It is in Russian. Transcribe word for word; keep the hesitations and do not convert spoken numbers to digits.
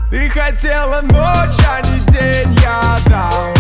Ты хотела ночь, а не день, я дам.